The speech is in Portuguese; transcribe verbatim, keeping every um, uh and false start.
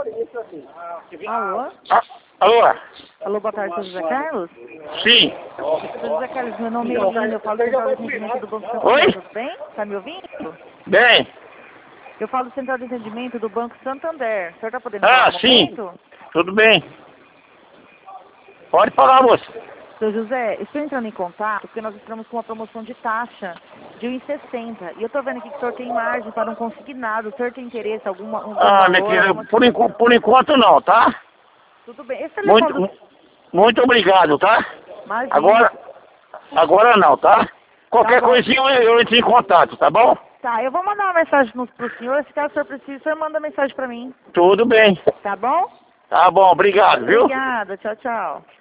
Alô? Ah, alô? Alô, boa tarde, seu José Carlos? Sim. Seu José Carlos, meu nome é Lina, eu falo do Central de Atendimento do Banco Santander, Oi? tudo bem? Tá me ouvindo? Bem. Eu falo do Central de Atendimento do Banco Santander. O senhor tá podendo Ah, falar um sim. momento? Tudo bem. Pode falar, moça. Seu José, eu estou entrando em contato porque nós estamos com uma promoção de taxa de um e sessenta. E eu estou vendo aqui que o senhor tem margem para um consignado. O senhor tem interesse, alguma, algum Ah, minha valor, filha, alguma por, enqu- situação? por enquanto não, tá? Tudo bem. Esse Muito, telefone do... muito obrigado, tá? Imagina. Agora, agora não, tá? Tá Qualquer bom. coisinha eu, eu entro em contato, tá bom? Tá, eu vou mandar uma mensagem no, pro senhor. Se caso o senhor precise, o senhor manda mensagem para mim. Tudo bem. Tá bom? Tá bom, obrigado, viu? Obrigada. Tchau, tchau.